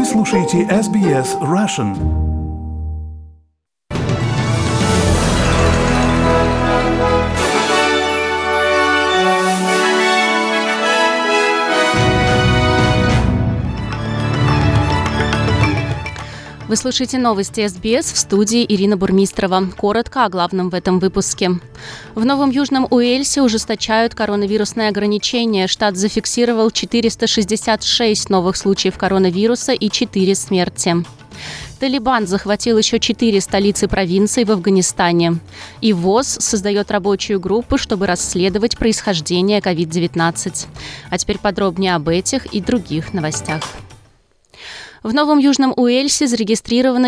Вы слушаете SBS Russian. Вы слушаете новости SBS, в студии Ирина Бурмистрова. Коротко о главном в этом выпуске. В Новом Южном Уэльсе ужесточают коронавирусные ограничения. Штат зафиксировал 466 новых случаев коронавируса и 4 смерти. Талибан захватил еще 4 столицы провинций в Афганистане. И ВОЗ создает рабочую группу, чтобы расследовать происхождение COVID-19. А теперь подробнее об этих и других новостях. В Новом Южном Уэльсе зарегистрировано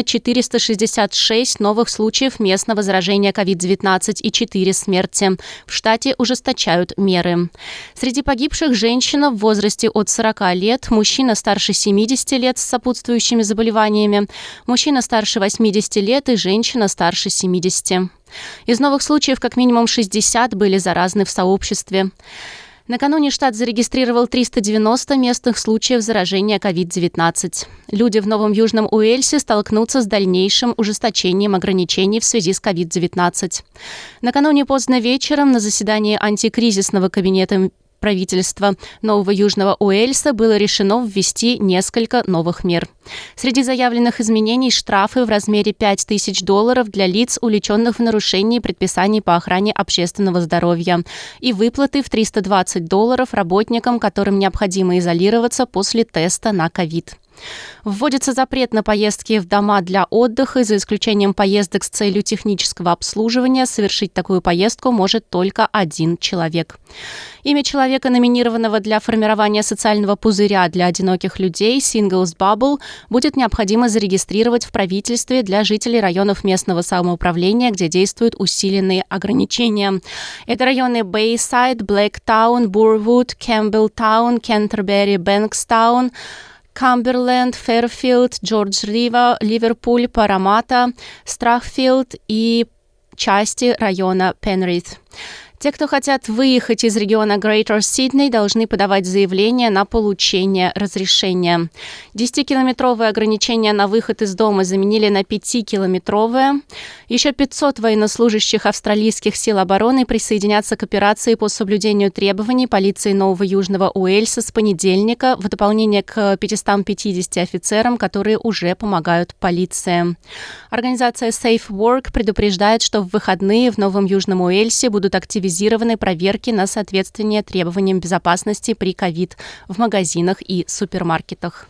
466 новых случаев местного заражения COVID-19 и 4 смерти. В штате ужесточают меры. Среди погибших женщина в возрасте от 40 лет, мужчина старше 70 лет с сопутствующими заболеваниями, мужчина старше 80 лет и женщина старше 70. Из новых случаев как минимум 60 были заразны в сообществе. Накануне штат зарегистрировал 390 местных случаев заражения COVID-19. Люди в Новом Южном Уэльсе столкнутся с дальнейшим ужесточением ограничений в связи с COVID-19. Накануне поздно вечером на заседании антикризисного кабинета правительства Нового Южного Уэльса было решено ввести несколько новых мер. Среди заявленных изменений штрафы в размере $5000 для лиц, увлеченных в нарушении предписаний по охране общественного здоровья, и выплаты в $320 работникам, которым необходимо изолироваться после теста на COVID. Вводится запрет на поездки в дома для отдыха, за исключением поездок с целью технического обслуживания. Совершить такую поездку может только один человек. Имя человека, номинированного для формирования социального пузыря для одиноких людей, Singles Bubble, будет необходимо зарегистрировать в правительстве для жителей районов местного самоуправления, где действуют усиленные ограничения. Это районы Бэйсайд, Блэктаун, Бурвуд, Кэмпбеллтаун, Кентербери, Бэнкстаун, Камберленд, Фэрфилд, Джордж-Рива, Ливерпуль, Парамата, Страхфилд и части района Пенрith. Те, кто хотят выехать из региона Greater Sydney, должны подавать заявление на получение разрешения. 10-километровое ограничение на выход из дома заменили на 5-километровое. Еще 500 военнослужащих австралийских сил обороны присоединятся к операции по соблюдению требований полиции Нового Южного Уэльса с понедельника, в дополнение к 550 офицерам, которые уже помогают полиции. Организация Safe Work предупреждает, что в выходные в Новом Южном Уэльсе будут активизированы проверки на соответствие требованиям безопасности при ковид в магазинах и супермаркетах.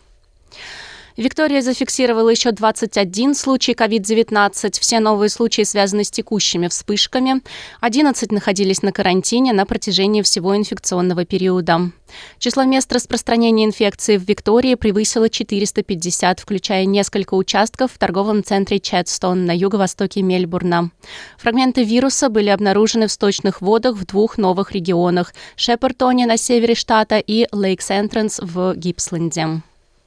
Виктория зафиксировала еще 21 случай COVID-19. Все новые случаи связаны с текущими вспышками. 11 находились на карантине на протяжении всего инфекционного периода. Число мест распространения инфекции в Виктории превысило 450, включая несколько участков в торговом центре Чедстон на юго-востоке Мельбурна. Фрагменты вируса были обнаружены в сточных водах в 2 новых регионах – Шепартоне на севере штата и Лейкс-Энтранс в Гипсленде.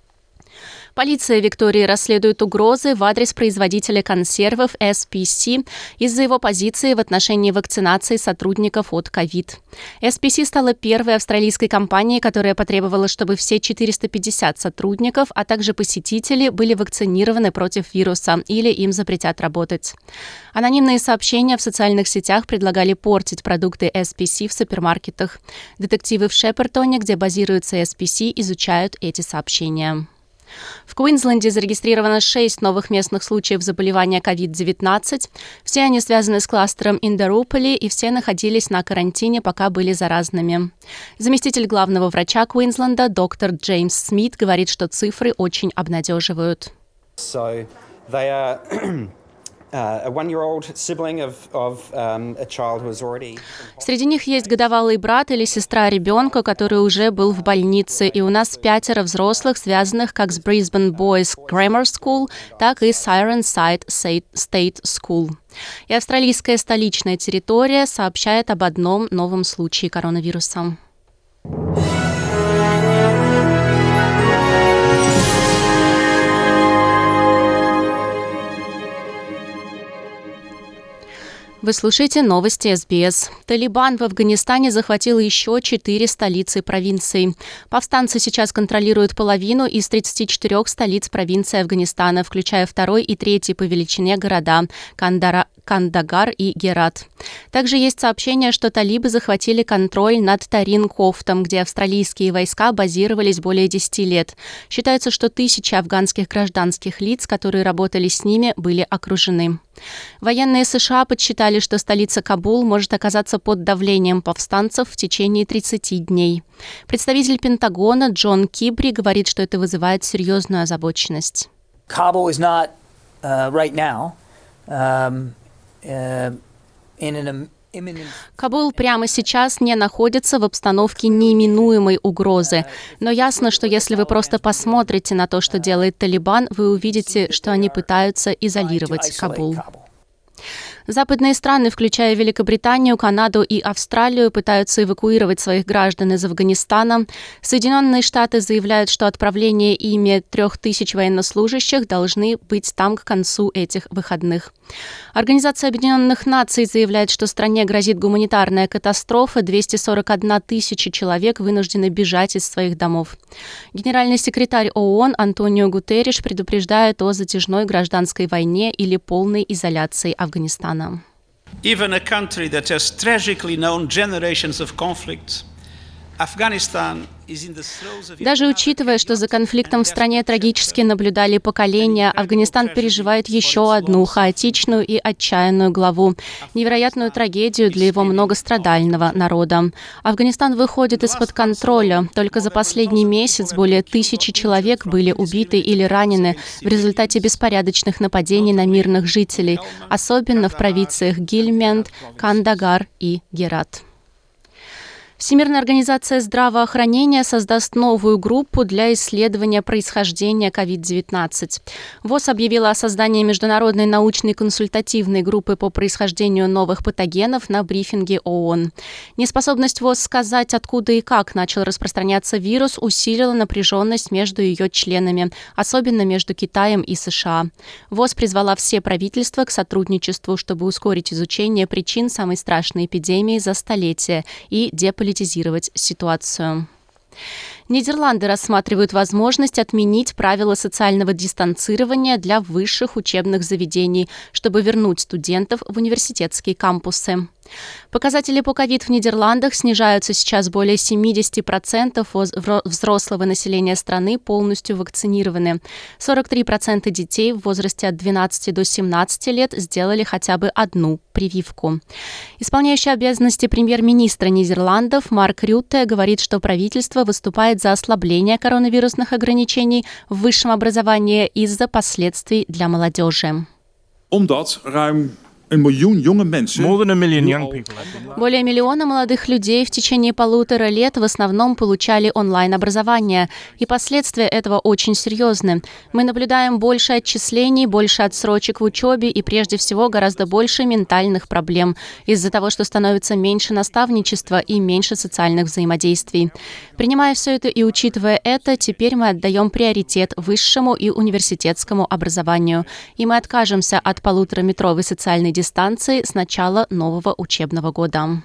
Полиция Виктории расследует угрозы в адрес производителя консервов SPC из-за его позиции в отношении вакцинации сотрудников от COVID. SPC стала первой австралийской компанией, которая потребовала, чтобы все 450 сотрудников, а также посетители были вакцинированы против вируса или им запретят работать. Анонимные сообщения в социальных сетях предлагали портить продукты SPC в супермаркетах. Детективы в Шепартоне, где базируется SPC, изучают эти сообщения. В Квинсленде зарегистрировано 6 новых местных случаев заболевания COVID-19. Все они связаны с кластером Индаруполи, и все находились на карантине, пока были заразными. Заместитель главного врача Квинсленда доктор Джеймс Смит говорит, что цифры очень обнадеживают. Среди них есть годовалый брат или сестра ребенка, который уже был в больнице, и у нас 5 взрослых, связанных как с Brisbane Boys Grammar School, так и с Ironside State School. И австралийская столичная территория сообщает об одном новом случае коронавируса. В Вы слушаете новости СБС. Талибан в Афганистане захватил еще 4 столицы провинций. Повстанцы сейчас контролируют половину из 34 столиц провинции Афганистана, включая второй и третий по величине города Кандагар и Герат. Также есть сообщение, что талибы захватили контроль над Тарин-Кофтом, где австралийские войска базировались более 10 лет. Считается, что тысячи афганских гражданских лиц, которые работали с ними, были окружены. Военные США подсчитали, что столица Кабул может оказаться под давлением повстанцев в течение 30 дней. Представитель Пентагона Джон Кибри говорит, что это вызывает серьезную озабоченность. Кабул прямо сейчас не находится в обстановке неименуемой угрозы. Но ясно, что если вы просто посмотрите на то, что делает Талибан, вы увидите, что они пытаются изолировать Кабул. Западные страны, включая Великобританию, Канаду и Австралию, пытаются эвакуировать своих граждан из Афганистана. Соединенные Штаты заявляют, что отправление ими 3000 военнослужащих должны быть там к концу этих выходных. Организация Объединенных Наций заявляет, что стране грозит гуманитарная катастрофа. 241 тысяча человек вынуждены бежать из своих домов. Генеральный секретарь ООН Антонио Гутерриш предупреждает о затяжной гражданской войне или полной изоляции Афганистана. Even a country that has tragically known generations of conflict, Afghanistan is in the throes of... Даже учитывая, что за конфликтом в стране трагически наблюдали поколения, Афганистан переживает еще одну хаотичную и отчаянную главу, невероятную трагедию для его многострадального народа. Афганистан выходит из-под контроля. Только за последний месяц более 1000 человек были убиты или ранены в результате беспорядочных нападений на мирных жителей, особенно в провинциях Гильменд, Кандагар и Герат. Всемирная организация здравоохранения создаст новую группу для исследования происхождения COVID-19. ВОЗ объявила о создании международной научной консультативной группы по происхождению новых патогенов на брифинге ООН. Неспособность ВОЗ сказать, откуда и как начал распространяться вирус, усилила напряженность между ее членами, особенно между Китаем и США. ВОЗ призвала все правительства к сотрудничеству, чтобы ускорить изучение причин самой страшной эпидемии за столетие и деполитизировать ситуацию. Нидерланды рассматривают возможность отменить правила социального дистанцирования для высших учебных заведений, чтобы вернуть студентов в университетские кампусы. Показатели по ковид в Нидерландах снижаются сейчас. Более 70% взрослого населения страны полностью вакцинированы. 43% детей в возрасте от 12 до 17 лет сделали хотя бы одну прививку. Исполняющий обязанности премьер-министра Нидерландов Марк Рютте говорит, что правительство выступает за ослабление коронавирусных ограничений в высшем образовании из-за последствий для молодежи. Более миллиона молодых людей в течение 1,5 лет в основном получали онлайн-образование, и последствия этого очень серьезны. Мы наблюдаем больше отчислений, больше отсрочек в учебе и, прежде всего, гораздо больше ментальных проблем из-за того, что становится меньше наставничества и меньше социальных взаимодействий. Принимая все это и учитывая это, теперь мы отдаем приоритет высшему и университетскому образованию, и мы откажемся от 1,5-метровой социальной дистанции с начала нового учебного года.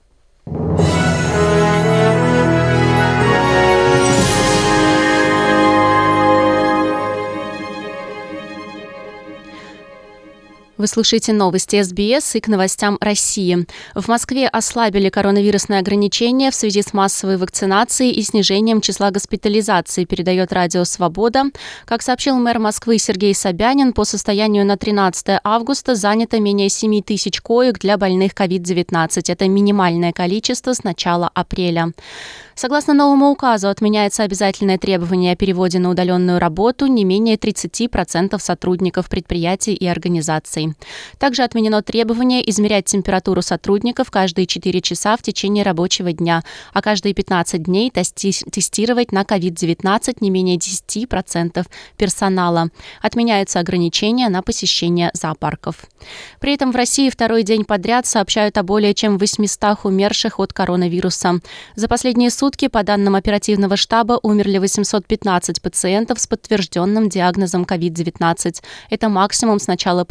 Вы слушаете новости СБС и к новостям России. В Москве ослабили коронавирусные ограничения в связи с массовой вакцинацией и снижением числа госпитализаций, передает Радио Свобода. Как сообщил мэр Москвы Сергей Собянин, по состоянию на 13 августа занято менее 7 тысяч коек для больных COVID-19. Это минимальное количество с начала апреля. Согласно новому указу, отменяется обязательное требование о переводе на удаленную работу не менее 30% сотрудников предприятий и организаций. Также отменено требование измерять температуру сотрудников каждые 4 часа в течение рабочего дня, а каждые 15 дней тестировать на COVID-19 не менее 10% персонала. Отменяются ограничения на посещение зоопарков. При этом в России второй день подряд сообщают о более чем 800 умерших от коронавируса. За последние сутки, по данным оперативного штаба, умерли 815 пациентов с подтвержденным диагнозом COVID-19. Это максимум с начала пандемии.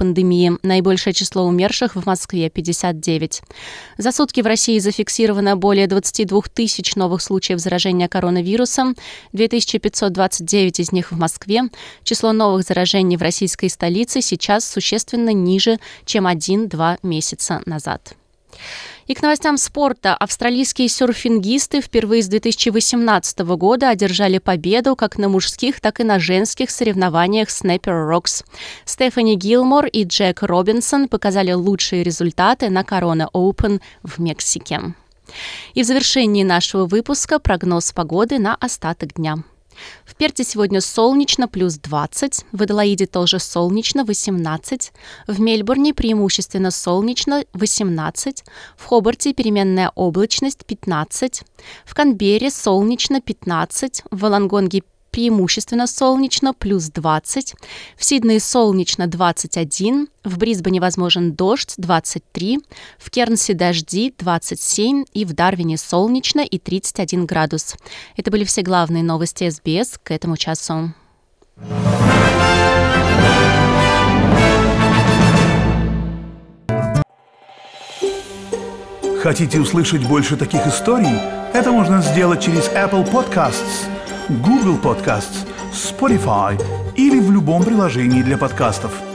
России. Наибольшее число умерших в Москве – 59. За сутки в России зафиксировано более 22 тысяч новых случаев заражения коронавирусом, 2529 из них в Москве. Число новых заражений в российской столице сейчас существенно ниже, чем 1-2 месяца назад. И к новостям спорта. Австралийские серфингисты впервые с 2018 года одержали победу как на мужских, так и на женских соревнованиях Snapper Rocks. Стефани Гилмор и Джек Робинсон показали лучшие результаты на Corona Open в Мексике. И в завершении нашего выпуска прогноз погоды на остаток дня. В Перте сегодня солнечно, плюс 20, в Аделаиде тоже солнечно, 18, в Мельбурне преимущественно солнечно, 18, в Хобарте переменная облачность, 15, в Канберре солнечно, 15, в Волонгонге преимущественно солнечно, плюс 20, в Сиднее солнечно, 21, в Брисбене возможен дождь, 23, в Кернсе дожди, 27 и в Дарвине солнечно и 31 градус. Это были все главные новости СБС к этому часу. Хотите услышать больше таких историй? Это можно сделать через Apple Podcasts, Google Podcasts, Spotify или в любом приложении для подкастов.